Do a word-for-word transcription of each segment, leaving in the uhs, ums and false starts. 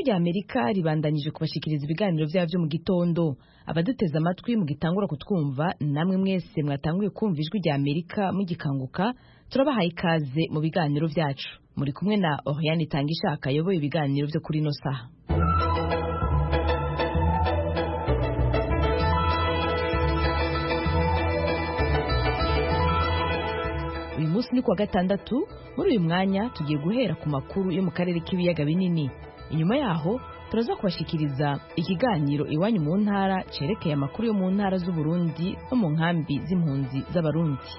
rya Amerika ribandanyije kubashikiriza ibiganiro byavyo mu gitondo. Abaduteza amatwi mu gitangura kutwumva, namwe mwese mwatanguye kumva ijwi rya Amerika mugikanguka, turabahaye ikaze mu biganiro vyacu. Muri kumwe na Oriane Tangishaka yoboye ibiganiro vyo kuri no saha. Uyu munsi ni kuwa gatandatu. Muri uyu mwanya tugiye guhera ku makuru yo mu karere k'ibiyaga binini. Inyuma yaho turaza kubashikiriza ikiganiro iwanyu mu ntara cerekeye amakuru yo mu ntara z'u Burundi no mu nkambi z'impunzi z'abarundi.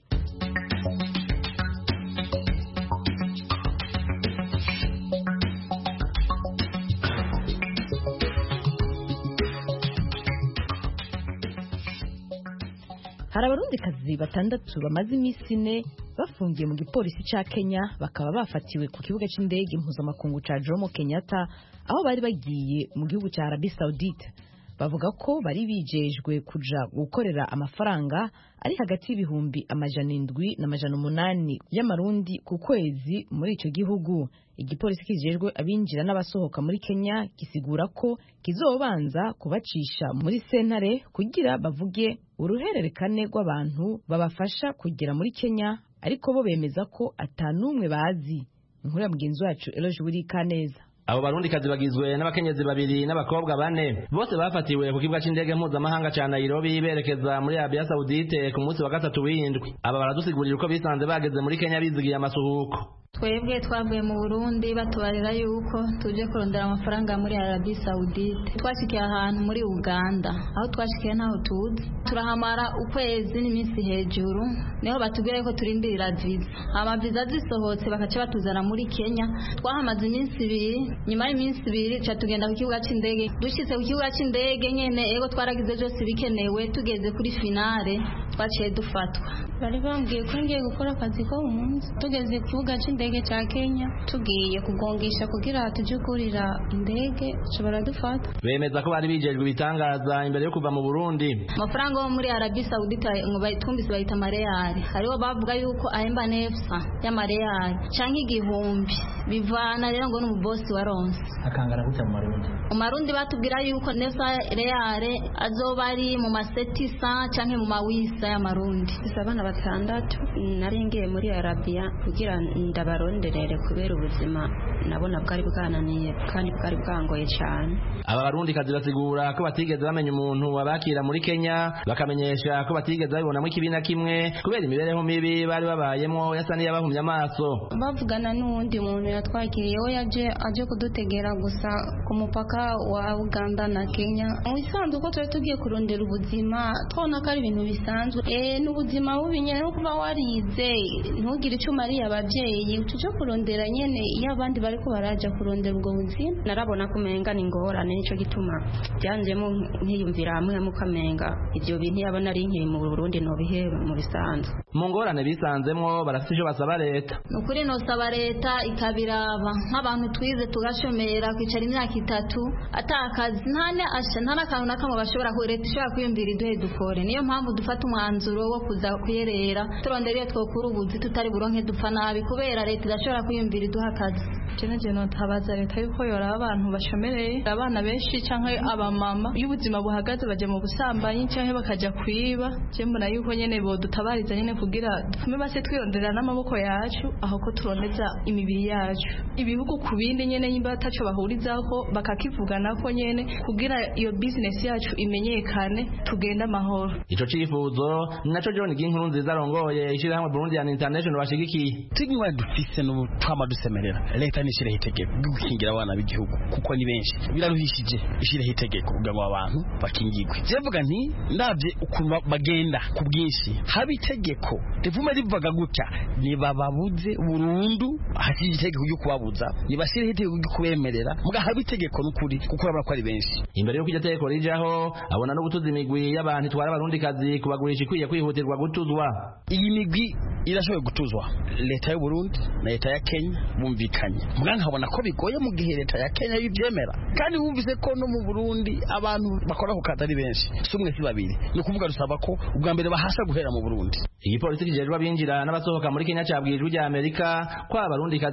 Hari abarundikazi batandatu bamaze iminsi ine bafungiye mu gipolisi ca Kenya, bakaba bafatiwe ku kibuga c'indege mpuzamakungu ca Jomo Kenyatta aho bari bagiye mu gihugu ca Arabie Saoudite. Bavuga ko bari bijejwe kuja gukorera amafaranga ari hagati y'ibihumbi amajana indwi n'amajana umunani y'amarundi ku kwezi muri ico gihugu. Igipolisi kijejwe abinjira n'abasohoka muri Kenya gisigura ko kizobanza kubacisha muri sentare kugira bavuge uruhererekane rw'abantu babafasha kugera muri Kenya, ariko bo bemeza ko atanumwe bazi. Inkuru ya mugenzi wacu Eloge Burikaneza. Abo barundikazi bagizwe n'abakenyezi babiri n'abakobwa bane, bose bafatiwe ku kibuga c'indege mpuzamahanga ca Nairobi berekeza muri Arabia Saoudite ku munsi wa gatatu w'indwi. Aba baradusigurira uko bisanze bageze muri Kenya bizigiye amasuhuko. Twebwe twavuye mu Burundi batubarira yuko tuje kurondera amafaranga muri Arabie Saoudite. Twashikiye ahantu muri Uganda, aho twashikiye ntaho tuzi. Turahamara ukwezi n'iminsi hejuru, niho batubwiye ko turindirira visa. Ama visa zisohotse bakaca batuzana muri Kenya. Twahamaze iminsi ibiri, nyuma y'iminsi ibiri ca tugenda ku kibuga c'indege. Dushitse ku kibuga c'indege nyene ego twaragize byose bikenewe, tugeze kuri finale twaciye dufatwa. Bari bambwiye ko ngiye gukora akazi ko umunsi. Tugeze ku kibuga c'indege cha Kenya, tugiye kugongisha kugira tuje kurira indege shobora dufata. Bemeza ko bari bijejwe ibitangaza imbere yo kuva mu Burundi. Amafaranga yo muri Arabie Saoudite ngo bayitumbise bayita amareyali. Hariho bavuga yuko ahemba nefsa y'amareyali canke igihumbi. Bivana rero ngo n'umubosi wa Ronse. Akangana gutya mu Marundi. Mu Marundi batubwira yuko nefsa reyale azoba ari mu masetisa canke mu mawisa y'amarundi. Abana batandatu naringiye muri Arabia kugira ndabaronderere kubera ubuzima nabona bwari bwananiye kandi bwari bwangoye cyane. Aba barundi kazi basigura ko batigeze bamenya umuntu wabakira muri Kenya, bakamenyesha ko batigeze babibonamo ikibina kimwe kubera imibereho mibi bari babayemo yasa n'iyabahumye amaso. Bavugana n'undi muntu yatwakiriye we yaje aje kudutegera gusa ku mupaka wa Uganda na Kenya. Mu isanzwe ko turi tugiye kurondera ubuzima twona ko ari ibintu bisanzwe. Eh n'ubuzima bubi nyene no kuba warize ntugire icyo mariya abavyeyi tuje kurondera nyene iyo abandi bari ko baraja kurondera ubwo buzima. Narabona kumenga ni ngorane nico gituma byanjemo nkiyumvira hamwe mu kamenga ivyo bintu yabona ari nkiri mu Burundi no bihe mu bisanzwe. Mu ngorane bisanzemwo barafite icyo basaba leta. Nukuri no saba leta ikabiraba nk'abantu twize tugashomera kwicara imyaka itatu atakazi ntane asha ntana kantu nakamwe bashobora ko leta ishobora kwiyumvira iduhe dukore. Niyo mpamvu dufata umwanzuro wo kuza kuyerera turondera iyo twokura ubuzi tutari buronke dupfa nabi kubera leta idashobora kwiyumvira iduha akazi. Jene jeno tabaza leta yuko yora abantu bashomereye abana benshi canke abamama iyo ubuzima buhagaze baje mu busambanyi canke bakaja kwiba. Je mbona yuko nyene bo dutabariza nyene kugira dufume base twirondera n'amaboko yacu aho ko turondeza imibiri yacu. Ibihugu kubindi nyene yimba ataco bahurizaho bakakivugana ko nyene kugira iyo business yacu imenyekane tugenda amahoro. Ico cifuzo naco John Ginkuru nziza rongoye ishirahamwe Burundi and International bashigikiye. Tigwa dufise no twama dusemerera leta nishire hitegeko gukingira abana b'igihugu kuko ni benshi biraruhishije ishire hitegeko kugira ngo abantu bakingirwe. Jevuga nti ndavye ukuntu bagenda ku bwinshi haba itegeko rivume rivuga gutya ni bababuze burundu hashije itegeko ryo kubabuza ni bashire itegeko ryo kubemerera muga haba itegeko n'ukuri kuko baba ko ari benshi. Imbere yo kujya tegeko rijaho abona no gutuza imigwi y'abantu twara abarundi kazi kubagurisha ikwiye kwihutirwa gutuzwa. Iyi migwi irashoboye gutuzwa leta y'u Burundi na leta ya Kenya bumvikanye. Muga nkabona ko bigoye mu gihe leta ya Kenya yibyemera kandi wumvise ko no mu Burundi abantu bakora ku kazi ari benshi sumwe si babiri no kuvuga rusaba ko ubwa mbere bahasha guhera mu Burundi. Igipolisi kijejwe abinjira n'abasohoka muri Kenya cyabwirijwe rya Amerika kwa abarundi kazi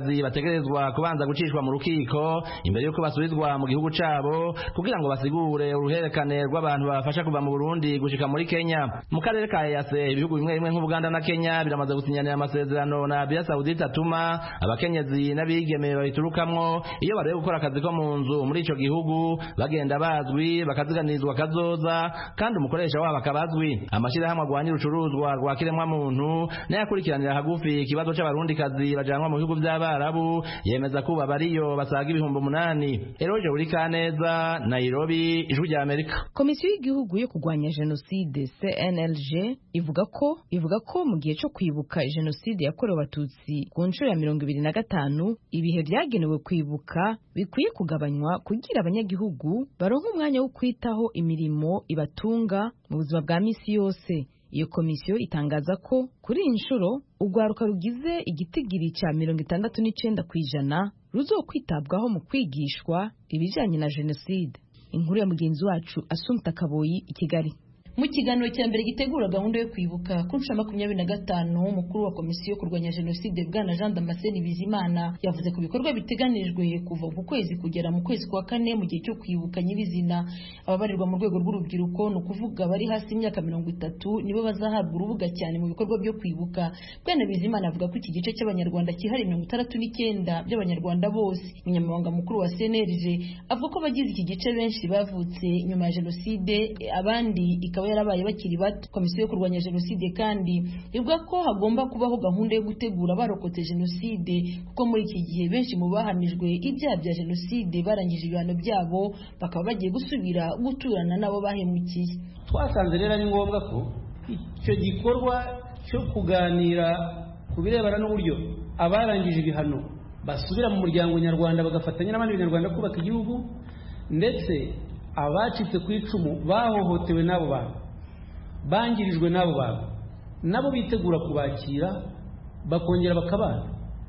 bategerezwa kubanza gucishwa mu rukiko imbere yuko basubizwa mu gihugu cabo kugira ngo basigure uruherekane rw'abantu babafasha kuva mu Burundi gushika muri Kenya. Mu karere ka E A C ibihugu bimwe bimwe nk'Ubuganda na Kenya biramaze gusinyanira amasezerano na Arabia Saudite atuma abakenyezi n'abigeme babiturukamwo iyo barebe gukora akazi ko mu nzu muri ico gihugu bagenda bazwi bakaziganizwa kazoza kandi umukoresha wabo akabazwi. Amashirahamwe agwanya urucuruzwa rwa kiremwa muntu n'ayakurikiranira hagufi ikibazo c'abarundi kazi bajanwa mu bihugu by'abarabu yemeza kuba bariyo basaga ibihumbi umunani. Eroje uri Kaneza, Nairobi, Ijwi rya Amerika. Komisiyo y'igihugu yo kurwanya jenoside C N L G ivuga ko ivuga ko mu gihe cyo kwibuka jenoside yakorewe abatutsi ku nshuro ya mirongo ibiri na gatanu ibihe byagenewe kwibuka bikwiye kugabanywa kugira abanyagihugu baronke umwanya wo kwitaho imirimo ibatunga mu buzima bwa misi yose. Iyo komisiyo itangaza ko kuri iyi nshuro urwaruka rugize igitigiri cya mirongo itandatu n'icenda ku ijana ruzokwitabwaho mu kwigishwa ibijanye na jenoside. Inkuru ya mugenzi wacu Assumpta Kaboyi i Kigali. Mu kiganiro cya mbere gitegura gahunda yo kwibuka ku nshuro makumyabiri na gatanu umukuru wa komisiyo yo kurwanya jenoside Bwana Jean Damascene Bizimana yavuze ku bikorwa biteganijwe kuva ku kwezi kugera mu kwezi kwa kane mu gihe cyo kwibuka nyibizina. Ababarirwa mu rwego rw'urubyiruko ni ukuvuga bari hasi y'imyaka mirongo itatu nibo bazahabwa urubuga cyane mu bikorwa byo kwibuka. Bwana Bizimana avuga ko iki gice cy'abanyarwanda kihari mirongo itandatu n'icyenda by'abanyarwanda bose. Umunyamabanga mukuru wa C N L G avuga ko bagize iki gice benshi bavutse nyuma ya jenoside, abandi yarabaye bakiri bato. Komisiyo yo kurwanya jenoside kandi ivuga ko hagomba kubaho gahunda yo gutegura barokotse jenoside kuko muri iki gihe benshi mu bahamijwe ibyaha bya jenoside barangije ibihano byabo bakaba bagiye gusubira guturana nabo bahemukiye. Twasanze rero ari ngombwa ko icyo gikorwa cyo kuganira ku birebana n'uburyo abarangije ibihano basubira mu muryango nyarwanda bagafatanya n'abandi banyarwanda kubaka igihugu, ndetse abacitse ku icumu bahohotewe n'abo bantu bangirijwe n'abo bantu nabo bitegura kubakira bakongera bakabana.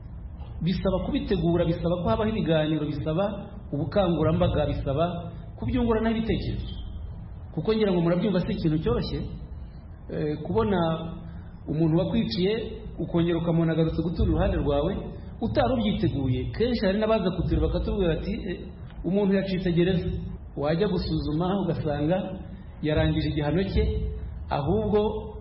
Bisaba kubitegura, bisaba ko habaho ibiganiro, bisaba ubukangurambaga, bisaba kubyunguranaho ibitekerezo, kuko ngira ngo murabyumva si ikintu cyoroshye e, kubona umuntu wakwiciye ukongera ukamubona agarutse gutura iruhande rwawe utari ubyiteguye. Kenshi hari n'abaza kutura bakatubwira ati e, umuntu yacitse gereza, wajya gusuzuma ugasanga yarangije igihano cye, ahubwo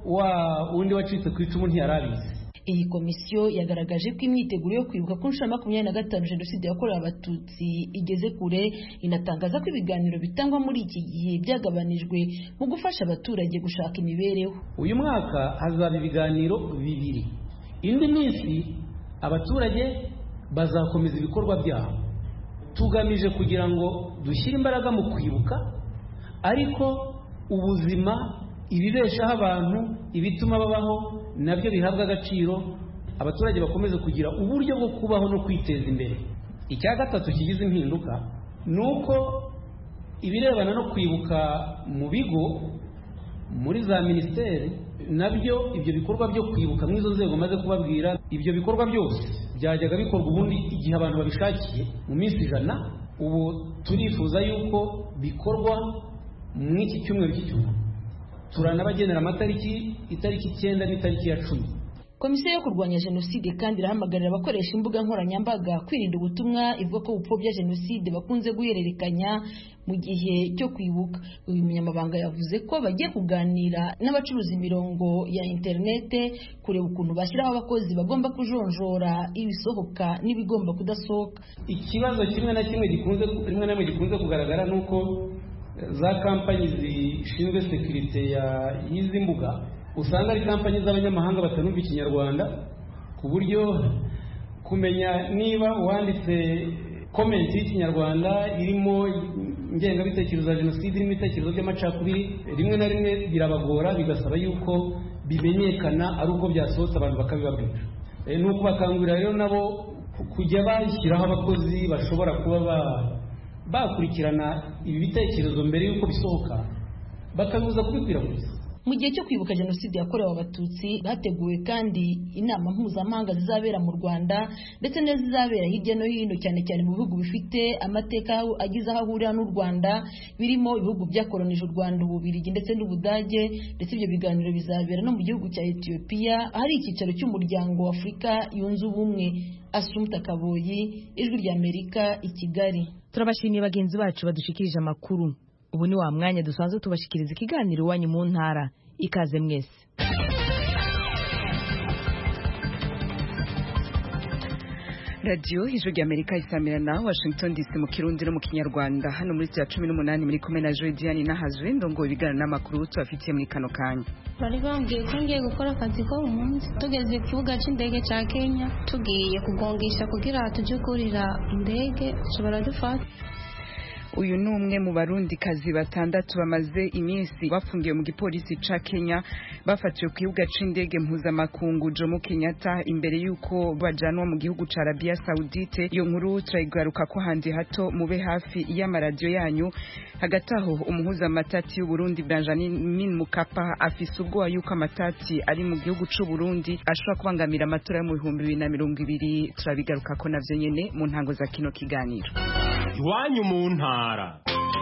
wa undi wacitse ku icumu ntiyarabizi. Iyi komisiyo yagaragaje ko imyiteguro yo kwibuka ku nshuro makumyabiri na gatanu jenoside yakorewe abatutsi igeze kure. Inatangaza ko ibiganiro bitangwa muri iki gihe byagabanijwe mu gufasha abaturage gushaka imibereho. Uyu mwaka hazaba ibiganiro bibiri, indi minsi abaturage bazakomeza ibikorwa byabo, tugamije kugira ngo dushyire imbaraga mu kwibuka, ariko ubuzima, ibibeshaho abantu, ibituma babaho nabyo bihabwa agaciro, abaturage bakomeze kugira uburyo bwo kubaho no kwiteza imbere. Icya gatatu kigize impinduka ni uko ibirebana no kwibuka mu bigo, muri za minisiteri, nabyo ibyo bikorwa byo kwibuka mu izo nzego maze kubabwira, ibyo bikorwa byose byajyaga bikorwa ubundi igihe abantu babishakiye mu minsi ijana. Ubu turifuza yuko bikorwa mu iki cyumweru cy'icyumweru. Turanabagenera amatariki, itariki icyenda n'itariki ya cumi. Komisiyo yo kurwanya jenoside kandi irahamagarira abakoresha imbuga nkoranyambaga kwirinda ubutumwa ivuga ko bupfobya jenoside bakunze guhererekanya mu gihe cyo kwibuka. Uyu munyamabanga yavuze ko bagiye kuganira n'abacuruza imirongo ya interinete kureba ukuntu bashyiraho abakozi bagomba kujonjora ibisohoka n'ibigomba kudasohoka. Ikibazo kimwe na kimwe gikunze rimwe na rimwe gikunze kugaragara nuko za kampanyi zishinzwe sekirite y'izi mbuga usanga ari kampanyi z'abanyamahanga batanumva ikinyarwanda, ku buryo kumenya niba wanditse komenti y'ikinyarwanda irimo ingengabitekerezo za jenoside, irimo ibitekerezo by'amacakubiri, rimwe na rimwe birabagora, bigasaba yuko bimenyekana ari uko byasohotse abantu bakabibabwira. E, ni ukubakangurira rero nabo kujya bashyiraho abakozi bashobora kuba ba bakurikirana ibi bitekerezo mbere y'uko bisohoka bakabuza kubikwirakwiza. mu gihe cyo kwibuka jenoside yakorewe abatutsi hateguwe kandi inama mpuzamahanga zizabera mu Rwanda ndetse n'izizabera hirya no hino cyane cyane mu bihugu bifite amateka agize aho ahurira n'u Rwanda birimo ibihugu byakolonije u Rwanda, Ububiligi ndetse n'Ubudage, ndetse ibyo biganiro bizabera no mu gihugu cya Ethiopia ahari icyicaro cy'umuryango wa Afurika yunze ubumwe. Asumta Kaboyi, Ijwi ry'Amerika, i Kigali. Turabashimiye bagenzi bacu badushikirije amakuru. Ubu ni wa mwanya dusanzwe tubashikiriza ikiganiro iwanyu mu ntara. Ikaze mwese. Radio Ijwi ry'Amerika isamira na Washington D C mu Kirundi no mu Kinyarwanda. Hano muri cya cumi n'umunani muri komena Jodiane Nahazwe ndongo ibigana n'amakuru tubafitiye muri kano kanya. Bari bambwiye ko ngiye gukora akazi ko umunsi tugeze ku kibuga cy'indege cya Kenya tugiye kugongisha kugira tujye kurira indege ushobora dufata. Uyu ni umwe mu barundi kazi batandatu bamaze iminsi bafungiye mu gipolisi ca Kenya bafatiwe ku kibuga c'indege mpuzamakungu Jomo Kenyatta imbere yuko bajanwa mu gihugu ca Arabia Saudite. Iyo nkuru turayigaruka ko handi hato mube hafi y'amaradiyo yanyu. Hagati aho umuhuza amatati y'u Burundi Benjamin Mkapa afise ubwoba yuko amatati ari mu gihugu c'u Burundi ashobora kubangamira amatora yo mu bihumbi bibiri na mirongo ibiri. Turabigaruka ko navyo nyene mu ntango za kino kiganiro. Iwanyu mu ntara.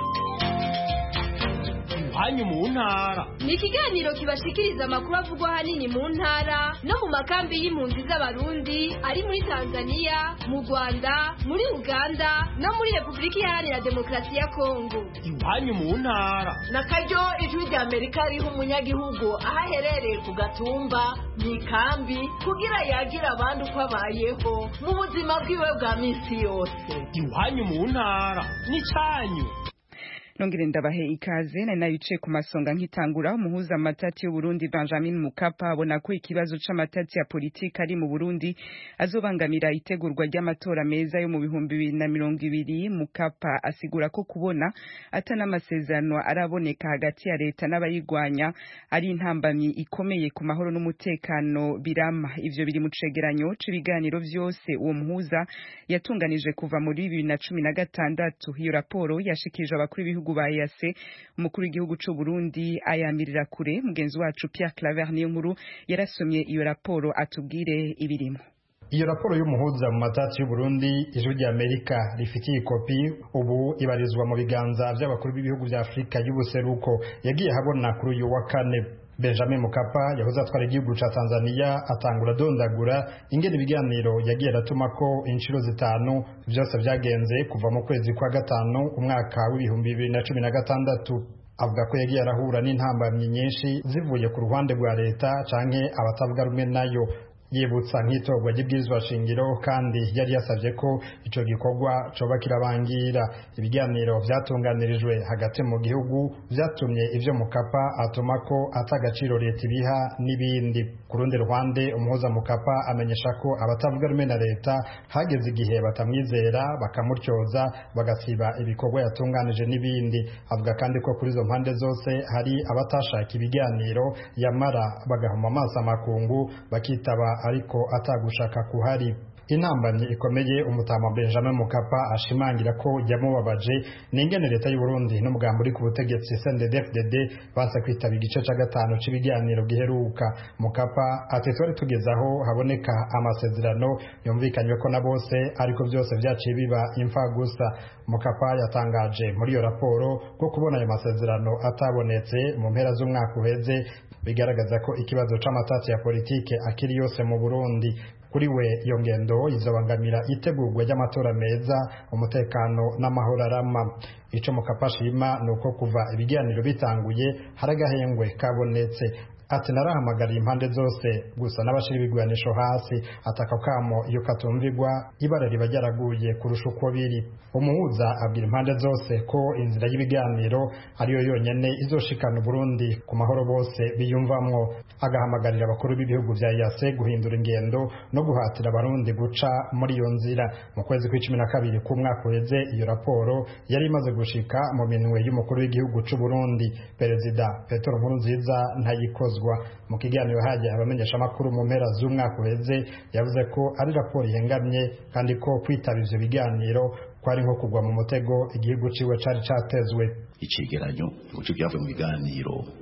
Iwanyu mu ntara ni ikiganiro kibashikiriza amakuru avugwa ahanini mu ntara no mu makambi y'impunzi z'abarundi ari muri Tanzania, mu Rwanda, muri Uganda no muri Repubulika Iharanira Demokarasi ya Kongo. Iwanyu mu ntara na karyo Ijwi ry'Amerika riha umunyagihugu aho aherereye ku gatumba mu ikambi kugira yagira abandi uko abayeho mu buzima bwiwe bwa minsi yose. Iwanyu mu ntara ni cyanyu. Nongere ndabahe ikaze na nayice ku masonga nkitangura. Umuhuza amatati y'u Burundi Benjamin Mkapa abona ko ikibazo c'amatati ya politika ari mu Burundi azobangamira itegurwa ry'amatora meza yo mu bihumbi bibiri na mirongo ibiri. Mkapa asigura ko kubona atana amasezerano araboneka hagati ya leta n'abayigwanya ari intambamyi ikomeye ku mahoro n'umutekano birama. Ivyo biri mu cegeranyo c'ibiganiro vyose uwo muhuza yatunganije kuva muri bibiri na cumi na gatandatu. Iyo raporo yashikije abakuru b'ibihugu ba E A C. Umukuru w'igihugu c'u Burundi ayamirira kure. Mugenzi wacu Pierre Claver niyo nkuru yarasomye iyo raporo atubwire ibirimo. Iyo raporo y'umuhuza mu matati y'u Burundi Ijwi ry'Amerika rifitiye ikopi ubu ibarizwa mu biganza by'abakuru b'ibihugu bya Afrika y'ubuseruko. Yagiye habona kuri uyu wa kane. Benjamin Mkapa yahoze atwara igihugu ca Tanzania atangura dondagura ingene ibiganiro yagiye aratuma ko inshuro zitanu byose byagenze kuva mu kwezi kwa gatanu umwaka w'ibihumbi bibiri na cumi na gatandatu. Avuga ko yagiye arahura n'intambamyi nyinshi zivuye ku ruhande rwa leta canke abatavuga rumwe nayo. Yibutsa nk'itorwa ry'ibwirizwa shingiro kandi yari yasavye ko ico gikorwa coba kirabangira. Ibiganiro vyatunganirijwe hagati mu gihugu vyatumye ivyo Mkapa atuma ko atagaciro leta ibiha n'ibindi. Ku rundi ruhande umuhuza Mkapa amenyesha ko abatavuga rumwe na leta hageze igihe batamwizera bakamuryoza bagasiba ibikorwa yatunganije n'ibindi. Avuga kandi ko kuri izo mpande zose hari abatashaka ibiganiro yamara bagahuma amaso amakungu bakitaba ariko atagushaka kuhari. Intambamyi ikomeye umutama Benjamin Mkapa ashimangira ko yamubabaje n'ingene leta y'u Burundi n'umugambi uri ku butegetsi C N D D F D D basa kwitaba igice ca gatanu c'ibiganiro giheruka. Mkapa ati twari tugezaho haboneka amasezerano yumvikanywe ko na bose ariko byose vyaciye biba imfa gusa. Mkapa yatangaje muri iyo raporo ko kubona ayo masezerano atabonetse mu mpera z'umwaka uheze bigaragaza ko ikibazo c'amatati ya politike akiri yose mu Burundi. Kuri we iyo ngendo izobangamira itegurwa ry'amatora meza, umutekano n'amahoro arama. Ico Mkapa ashima nuko kuva ibiganiro bitanguye haragahengwe kabonetse. Ati narahamagariye impande zose gusa n'abashira ibigwanisho hasi ataka kamo iyo katumvigwa ibara riba ryaraguye kurusha uko biri. Umuhuza abwira impande zose ko inzira y'ibiganiro ariyo yonyene izoshikana Burundi ku mahoro bose biyumvamwo. Agahamagarira abakuru b'ibihugu vya E A C guhindura ingendo no guhatira abarundi guca muri iyo nzira. Mu kwezi kwa cumi na kabiri k'umwaka uheze iyo raporo yari imaze gushika mu minwe y'umukuru w'igihugu c'u Burundi. Perezida Petero Nkurunziza ntayikozwe. Mu kiganiro haje abamenyesha makuru mu mpera z'umwaka uheze yavuze ko ari raporo ihengamye kandi ko kwitaba ivyo biganiro kwari nko kugwa mu mutego igihugu ciwe cari catezwe. Icegeranyo cyo byavuye mu biganiro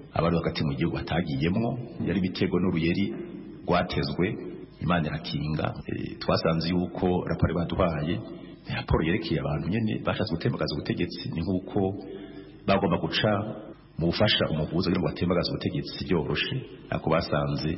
abari hagati mu gihugu batagiyemwo yari bitego n'uruyeri rwatezwe Imana irakinga. E, twasanze yuko raporo baduhaye raporo yerekeye abantu nyene bashatse gutembagaza ubutegetsi ni nkuko bagomba guca mu bufasha umuvuza kugira ngo batembagaze ubutegetsi byoroshe ako basanze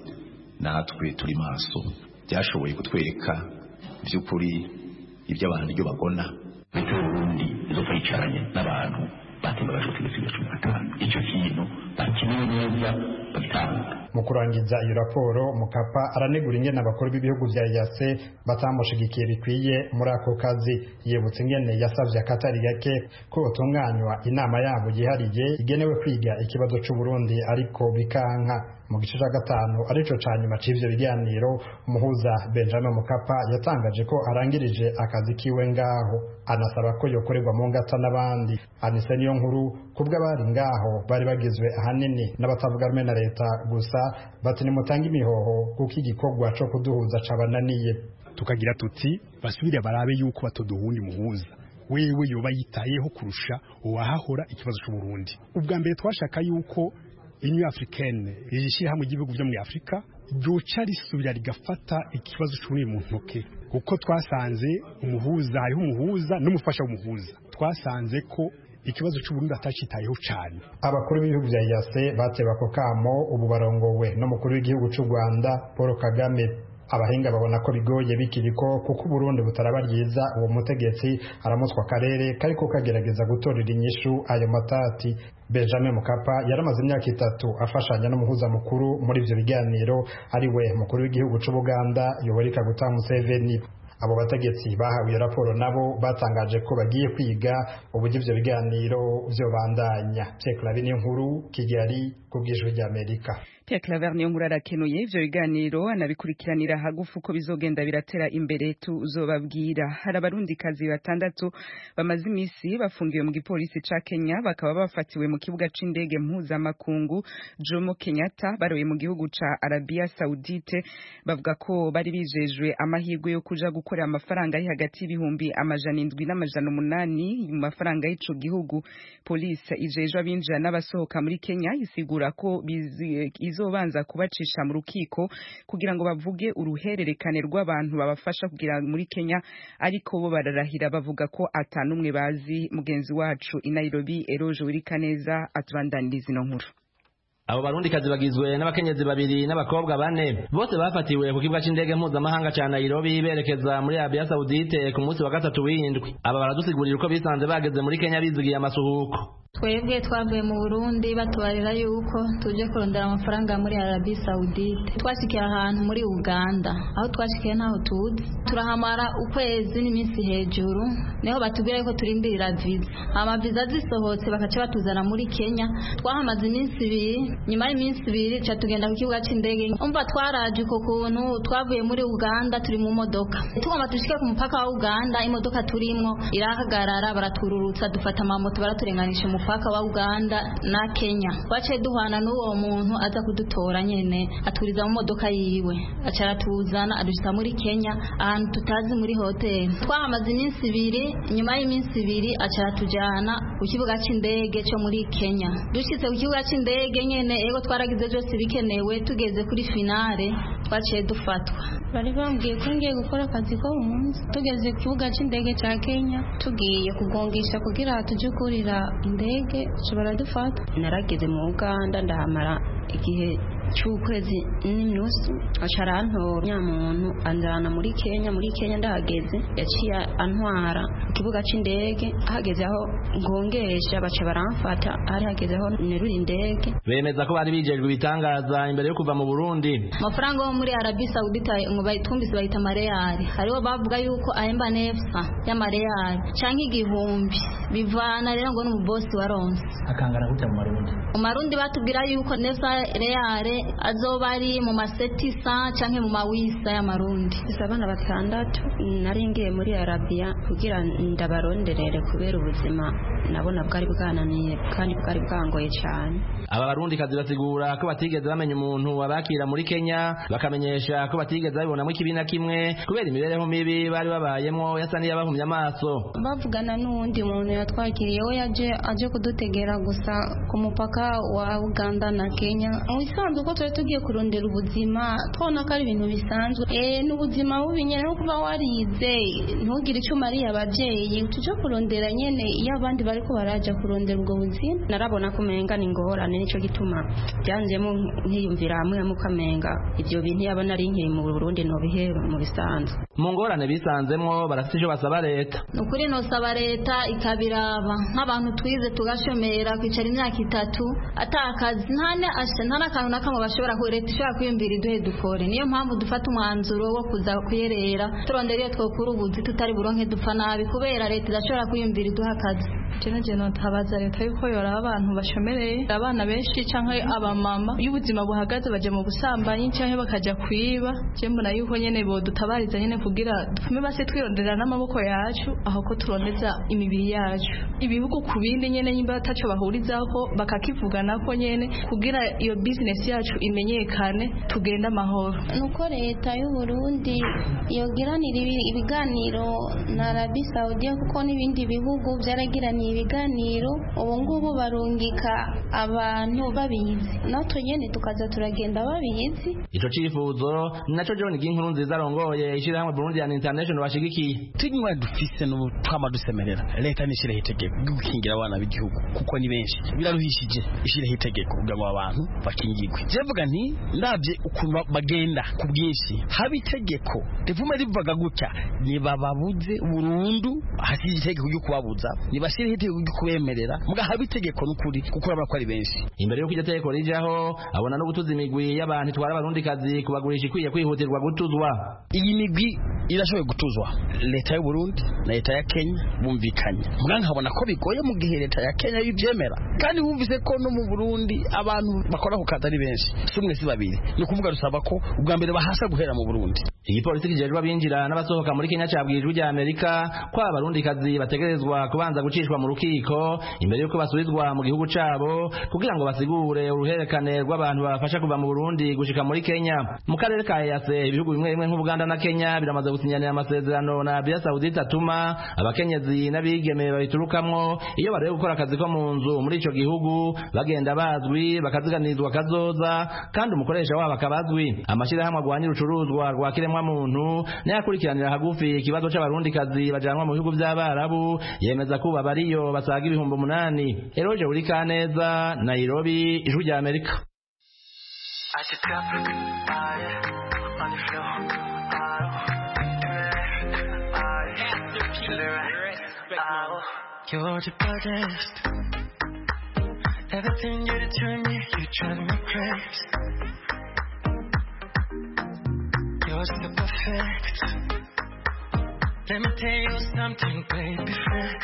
natwe turi maso byashoboye kutwereka by'ukuri ibyo abantu byo bagona bityo Burundi zo kwicaranye n'abantu batembagaje ubutegetsi bwa cumi na gatanu icyo kintu bakimenye neza babitanga. Mu kurangiza iyo raporo Mukapa aranegura ingene abakuru b'ibihugu vya E A C batamushigikiye bikwiye muri ako kazi. Yibutse ingene yasavye akatari gake ko utunganywa inama yabo yihariye igenewe kwiga ikibazo c'u Burundi ariko bikanka. Mu gice ca gatanu arico ca nyuma c'ivyo biganiro umuhuza Benjamin Mukapa yatangaje ko arangirije akazi kiwe ngaho, anasaba ko yokorerwa mu ngata n'abandi. Anise niyo nkuru kubwa bari ngaho bari bagizwe ahanini n'abatavuga rumwe na leta gusa bati nimutanga imihoho kuko igikorwa co kuduhuza cabananiye. Tukagira tuti basubire barabe yuko batoduhundi muhuza wewe yoba yitayeho kurusha uwahahora ikibazo c'u Burundi. Ubwa mbere twashaka yuko Union Africaine yishira hamwe igihugu byo muri Afrika ryoca risubira rigafata ikibazo c'uri mu ntoke, kuko twasanze umuhuza ari umuhuza n'umufasha w'umuhuza, twasanze ko ikibazo c'u Burundi atacitayeho cyane. Abakuru b'ibihugu bya E A C bateba ko kamo ubu barongowe n'umukuru w'igihugu c'u Rwanda Paul Kagame. Abahinga babona ko bigoye bikiriko kuko Burundi butaraba ryiza uwo mutegetsi aramutswa karere kariko kagerageza gutorera inyishu ayo matati. Benjamin Mukapa yaramaze imyaka itatu afashanya n'umuhuza mukuru muri ivyo biganiro ari we mukuru w'igihugu c'u Buganda Yoweri Kaguta Museveni. Abo bategetsi bahawe iyo raporo nabo batangaje ko bagiye kwiga uburyo ivyo biganiro vyo bandanya. Pierre Claver Niyonkuru, Kigali, kubw'ijwi rya Amerika. Pierre Claver Niyonkuru arakenuye ivyo biganiro anabikurikiranira hagufu uko bizogenda biratera imbere tuzobabwira. Hari abarundikazi batandatu bamaze imisi bafungiwe mu gipolisi ca Kenya bakaba bafatiwe mu kibuga c'indege mpuzamakungu Jomo Kenyatta baroye mu gihugu ca Arabia Saudite, bavuga ko bari bijejwe amahirwe yo kuja gukorera amafaranga ari hagati y'ibihumbi amajana indwi n'amajana umunani mu mafaranga y'ico gihugu. Polisi ijejwe abinjira n'abasohoka muri Kenya isigura ko izobanza kubacisha mu rukiko kugira ngo bavuge uruhererekane rw'abantu babafasha kugira muri Kenya, ariko bo bararahira bavuga ko atanumwe bazi. Mugenzi wacu i Nairobi Eroje Wirikaneza atubandaniriza ino nkuru. Abo barundikazi bagizwe n'abakenyezi babiri n'abakobwa bane, bose bafatiwe ku kibuga c'indege mpuzamahanga ca Nairobi berekeza muri Arabia Saudite ku munsi wa gatatu w'indwi. Aba baradusigurira uko bisanze bageze muri Kenya bizigiye amasuhuko. Twebwe twavuye mu Burundi batubarira yuko tuje kurondera amafaranga muri Arabia Saudite. Twashikiye ahantu muri Uganda, aho twashikiye ntaho tuzi, turahamara ukwezi n'iminsi hejuru, niho batubwira yuko turindirira visa. Ama visa zisohotse bakaca batuzana muri Kenya. Twahamaze iminsi ibiri, nyuma y'iminsi ibiri ca tugenda ku kibuga c'indege. Umva twaraje ko kuntu twavuye muri Uganda turi mu modoka, tugomba dushike ku mupaka wa Uganda, imodoka turimwo irahagarara, baratururutsa dufata amamoto baraturenganisha umupaka wa Uganda na Kenya. Bace duhana n'uwo muntu aza kudutora nyene aturiza mu modoka yiwe, acara tuzana adushika muri Kenya ahantu tutazi muri hotel. Twahamaze iminsi ibiri, nyuma y'iminsi ibiri acara tujana ku kibuga c'indege cyo muri Kenya. Dushitse ku kibuga c'indege nyene ego twaragize byose bikenewe, tugeze kuri finale twaciye dufatwa. Bari bambwiye ko ngiye gukora akazi ko umunsi. Tugeze ku kibuga c'indege ca Kenya tugiye kugongisha kugira tuje kurira indege shobora dufata. Narageze mu Uganda ndahamara igihe cy'ukwezi n'inusu, acarantora nyamuntu anjana muri Kenya. Muri Kenya ndahageze yaciye antwara ku kibuga c'indege, hageze aho ngongesha baca baramfata, hari hageze aho nerura indege. Bemeza ko bari bijejwe ibitangaza imbere yo kuva mu Burundi. Amafaranga yo muri Arabia Saudite ngo bayitumbise bayita mareyali, hariho bavuga yuko ahemba nefsa y'amareyali canke igihumbi, bivana rero ngo n'umubosi waronse akangana gute mu Marundi. Mu Marundi batubwira yuko nefsa reyale azoba ari mu masetisa canke mu mawisa y'amarundi. Abana batandatu nari ngiye muri Arabia kugira ndabaronderere kubera ubuzima nabona bwari bwananiye kandi bwari bwangoye cyane. Aba barundi kazi basigura ko batigeze bamenya umuntu abakira muri Kenya, bakamenyesha ko batigeze babibonamo ikibi na kimwe kubera imibereho mibi bari babayemo yasa n'iyabahumye amaso. Bavugana n'uwundi muntu yatwakiriye we yaje aje kudutegera gusa ku mupaka wa Uganda na Kenya. Mu bisanzwe ko turi tugiye kurondera ubuzima twona ko ari ibintu bisanzwe. Eh n'ubuzima bubi nyene no kuba warize ntugire icyo mariye abavyeyi tuje kurondera nyene iyo abandi bari ko baraja kurondera ubwo buzima. Narabona kumenga ni ngorane nico gituma byanjemo nkiyumvira hamwe mukamenga ivyo bintu yabona ari nkiri mu Burundi no bihero mu bisanzwe. Mu ngorane bisanzemwo barafite icyo basaba leta. Nukuri no saba leta ikabiraba nk'abantu twize tugashomera kwicara imyaka itatu atakazi ntane ashe ntana kantu nakamwe bashobora ku leta ishobora kwiyumvira iduhe dukore. Niyo mpamvu dufata umwanzuro wo kuza kuyerera turondera iyo twokura ubuzi tutari buronke dupfa nabi kubera leta idashobora kwiyumvira iduha akazi. Jene jene ntabaza leta yuko yoraba abantu bashomereye abana benshi canke abamama y'ubuzima buhagaze baje mu busambanyi canke bakaja kwiba. Je mbona yuko nyene bo dutabariza nyene kugira dufume base twirondera n'amaboko yacu aho ko turondeza imibiri yacu. Ibihugu ku bindi nyene nyimba ataco bahurizako bakakivugana ko nyene kugira iyo business yacu imenyekane tugenda amahoro. Nuko leta y'u Burundi yogiranira ibiganiro na Arabie Saoudite kuko n'ibindi bihugu byaragiraniye ibiganiro ubu ngubu barungika abantu babizi natwe nyene tukaza turagenda babizi. Ico cifuzo naco John Ginkuru nziza arongoye ishirahamwe Burundian International bashigikiye. Tunywa dufise no twama dusemerera leta nishire hitegeko gukingira abana b'igihugu kuko ni benshi biraruhishije ishire hitegeko kugira abantu bakingirwe. Jevuga nti ndavye ukuntu bagenda ku bwinshi haba itegeko rivume rivuga gutya ni bababuze burundu hasi itegeko ryo kubabuza ni bashire hitegeko ryo kubemerera muga haba itegeko n'ukuri kuko urabona ko ari benshi. Imbere yuko iryo tegeko rijaho abona no gutuza imigwi y'abantu twara abarundi kazi kubagurisha ikwiye kwihutirwa gutuzwa. Iyi migwi irashoboye gutuzwa leta y'u Burundi na leta ya Kenya bumvikanye muga nkabona ko bigoye mu gihe leta ya Kenya yibyemera kandi bumvise ko no mu Burundi abantu bakora ku kazi ari benshi sumwe si babiri ni kuvuga rusaba ko ubwa mbere bahasha guhera mu Burundi. Igipolisi kijejwe abinjira n'abasohoka muri Kenya cyabwirijwe rya Amerika ko abarundi kazi bategerezwa kubanza gucishwa mu rukiko imbere yuko basubizwa mu gihugu cabo kugira ngo basigure uruherekane rw'abantu babafasha kuva mu Burundi gushika muri Kenya. Mu karere ka E A C ibihugu bimwe bimwe nk'Ubuganda na Kenya biramaze gusinyanira amasezerano na Arabie Saoudite atuma abakenyezi n'abigeme babiturukamwo iyo barebe gukora akazi ko mu nzu muri ico gihugu bagenda bazwi bakaziganizwa kazoza kandi umukoresha wabo akabazwi. Amashirahamwe agwanya urucuruzwa rwa kiremwa muntu n'ayakurikiranira hagufi ikibazo c'abarundi kazi bajanwa mu bihugu by'abarabu yemeza kuba bariyo basaga ibihumbi umunani. Eroje uri Kaneza, Nairobi, Ijwi rya Amerika. You're the baddest. Everything you do to me, you drive me crazy. You're so perfect. Let me tell you something, baby, flex.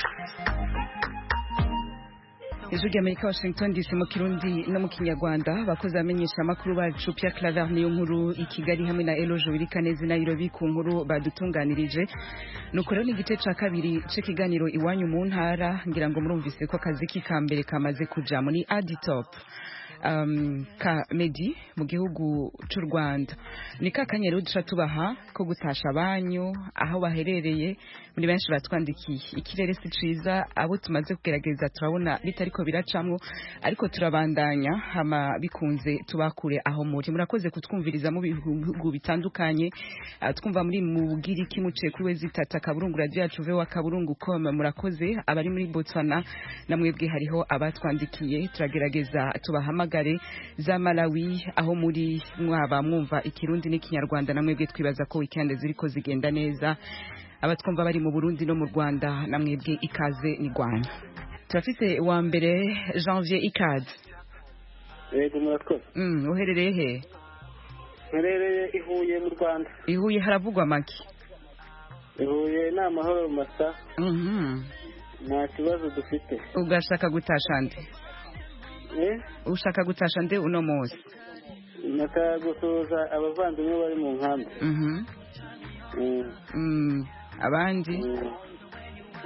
Ijwi rya Amerika Washington D C mu Kirundi no mu Kinyarwanda bakoze amenyesha makuru bacu Pierre Claver niyo nkuru i Kigali hamwe na Eloge Wirikanezi na Nairobi ku nkuru badutunganirije. Nuko rero igice ca kabiri c'ikiganiro iwanyu mu ntara ngira ngo murumvise ko kazi kikambere kamaze kuja muri Aditop. Um, ka Medi mu gihugu cy'u Rwanda ni kakanyero duca tubaha ko gutasha banyu aho baherereye muri benshi batwandikiye ikirere si ciza abo tumaze kugerageza turabona bitariko biracamwo ariko turabandanya hama bikunze tubakure aho muri murakoze kutwumviriza mu bihugu bitandukanye uh, twumva muri mu Bugiriki muciye kuri wezi tata kaburungu radio yacu vewa kaburungu com murakoze abari muri Botswana namwebwe hariho abatwandikiye turagerageza tubahama gare za Malawi aho muri mwaba mwumva ikirundi n'ikinyarwanda namwebwe twibaza ko weekend ziriko zigenda neza abatwumva bari mu Burundi no mu Rwanda namwebwe ikaze ni Rwanda turafise wa mbere Janvier ikaze yego murakoze mm uherereye he Herereye Ihuye mu Rwanda Ihuye haravugwa maki Ihuye na mahoro masa mhm nta kibazo dufite ugashaka gutasha nde eh ushaka gutasha nde uno munsi naka gusoza abavandimwe bari mu nkambi mhm mm abandi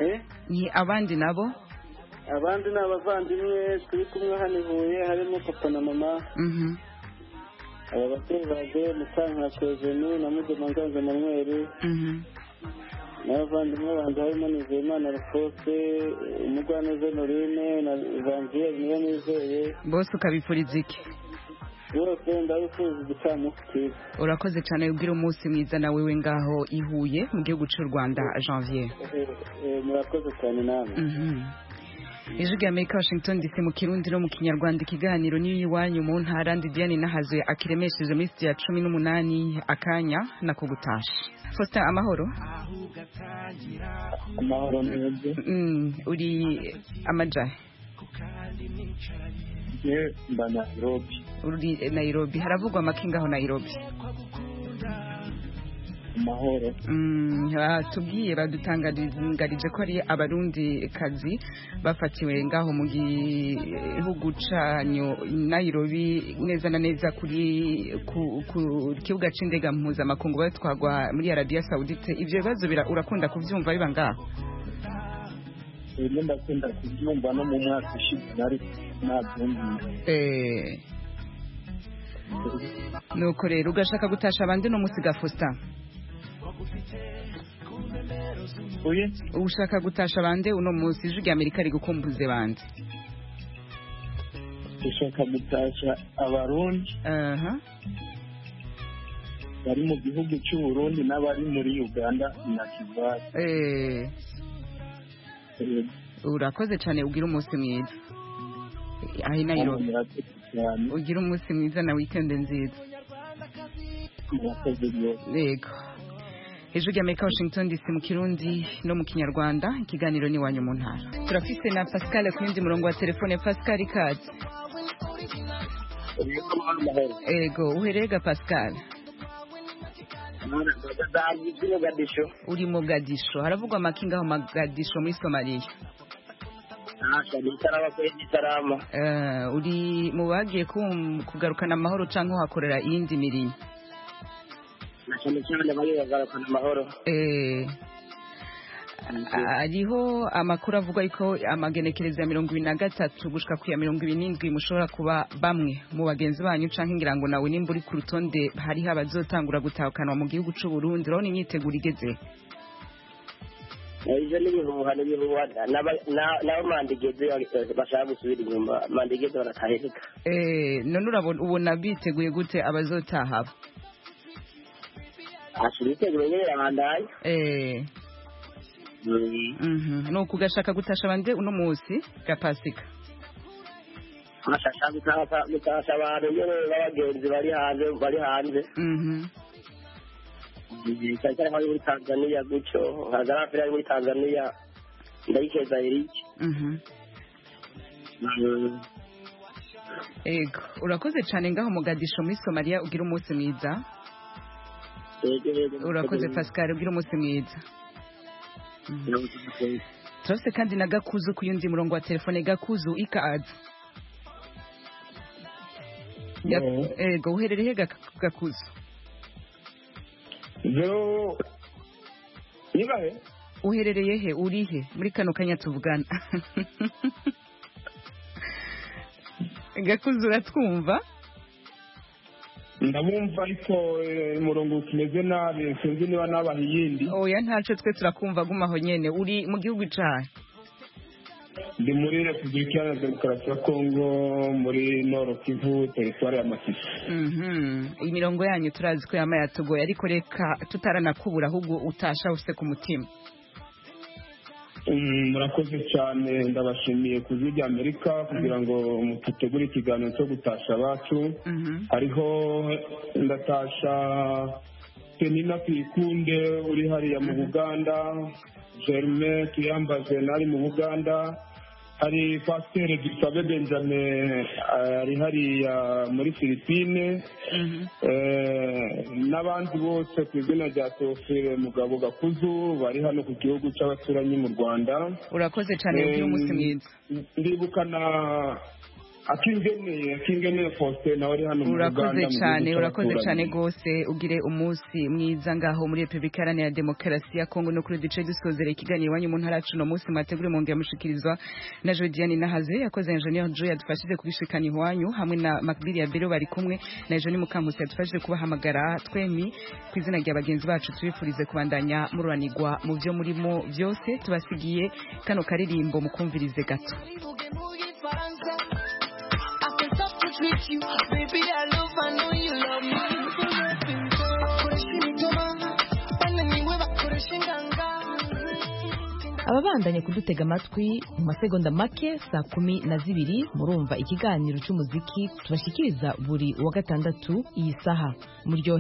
eh ni abandi nabo abandi ni abavandimwe turi kumwe hano i Huye harimo papa na mama mhm aba babyeyi baje Mukanka Eugenie na Mugema Nganze Manuel mhm n'abavandimwe banjye harimo Nizeyimana Alphonse Umugwaneza Norine na Janvier niyo nizeye bose ukabifuriza iki bose ndabifuza igicamunsi cyiza urakoze cyane ubwira umunsi mwiza na wewe ngaho ihuye mu gihugu cy'u Rwanda Janvier murakoze cyane namwe mhm Ijwi rya Amerika Washington D C mu Kirundi no mu Kinyarwanda ikiganiro ni iwanyu mu ntara ndi Diane nahazuye akiremesheje muri studio ya cumi n'umunani akanya nako gutasha Foster amahoro amahoro neza mm uri amajahe ye mba Nairobi uri Nairobi haravugwa amakinga aho Nairobi amahoro mm tubwiye badutangarije ko ari abarundi kazi bafatiwe ngaho mu gihugu canyo Nairobi neza na neza kuri ku kibuga c'indege mpuzamakungu batwagwa muri Arabia Saudite ivyo bibazo urakunda kuvyumva biba ngaho Ego ndakunda kubyumva no mu mwaka ushize nari nabyumvise eh nuko rero ugashaka gutasha abandi no musiga Foster Oye ushaka gutasha bande uno munsi Ijwi rya Amerika rigukumbuze bande ushaka gutasha abarundi aha bari mu gihugu cy'u Burundi n'abari muri Uganda na Kigali eh urakoze cyane ugira umunsi mwiza ahi Nairobi ugira umunsi mwiza na weekend nziza yego Ijwi rya Amerika Washington D C mu Kirundi no mu Kinyarwanda ikiganiro ni wanyu mu ntara turafise na Pascal ku yindi murongo wa telefone Pascal Ikaze ego uherega Pascal uri mu Mogadisho haravugwa amakinga aho Mogadisho muri Somalia uh, uri mu bagiye kugarukana amahoro canke uhakorera iyindi mirimo eh ariho amakuru avuga yuko amagenekereza ya mirongo ibiri na gatatu gushika ku ya mirongo ibiri n'indwi mushobora kuba bamwe mu bagenzi banyu canke ngira ngo nawe nimba uri ku rutonde hariho abazotangura gutahukanwa mu gihugu c'u Burundi urabona imyiteguro igeze ivyo n'ibihuha n'ibihuha nabo mandigeze bashaka gusubira inyuma mandigeze baratahirika eh none urabona ubona biteguye gute abazotaha abo ashiriteguro nyene yabandaye eh mhm no kugashaka gutasha bande uno munsi kapasika ashaka gutasha gutasha abantu nyene babagenzi bari hanze bari hanze mhm cyane cyane muri Tanzania gucyo hazarafira muri Tanzania ndayikeza Eric mhm ego urakoze cyane ngaho Mogadisho muri Somalia ugira umunsi mwiza urakoze Pascal ugira umunsi mwiza turafite kandi na Gakuzu ku yundi murongo wa telefone Gakuzu ikaze ego uherereye Gakuzu Yo Nibahe uherereye he urihe muri kano kanya tuvugana Gakuzu uratwumva ndabumva ariko umurongo kimeze nabi sinzi niba nabaha iyindi oya ntaco twe turakumva gumaho nyene uri mu gihugu cahe ndi muri Repubulika ya Demokarasi ya Kongo muri Nord Kivu territoire ya Masisi mhm imirongo yanyu turazi ko yama yatugoye ariko reka tutaranakubura ahubwo utasha use ku mutima murakoze cyane ndabashimiye ku Ijwi rya Amerika kugira ngo mutegure ikiganiro cyo gutasha abacu hariho ndatasha Penina Kwikunde uri hariya mu Buganda Germain Tuyambaze nari mu Buganda hari Pasteur Gisabe Benjamin ari hariya muri Philippines n'abandi bose ku izina rya Teofile Mugabo Gakuzu bari hano ku gihugu cy'abaturanyi mu Rwanda urakoze cyane ugira umunsi mwiza ndibukana akingeneye akingeneye Faustin nawe ari hano mu Uganda. Urakoze cyane urakoze cyane gose ugire umunsi mwiza ngaho muri Republika Iharanira Demokarasi ya Kongo no kuri duce dusozera ikiganiro wanyu mu ntara cuno munsi mwategure mu ngiye mushikirizwa na Jodiane Nahaze yakoze engineer Joy yadufashije kubishikana iwanyu hamwe na Macbill ya Bero bari kumwe na Joni Mukamusi yadufashije kubahamagara twemi ku izina rya bagenzi bacu tubifurize kubandanya mururanirwa mu byo murimo byose tubasigiye kano karirimbo mukumvirize gato. With you, baby, I love, I know you love me. Ababandanye kudutega amatwi mu masegonda make saa kumi na zibiri murumva ikiganiro cy'umuziki tubashikiriza buri wa gatandatu iyi saha.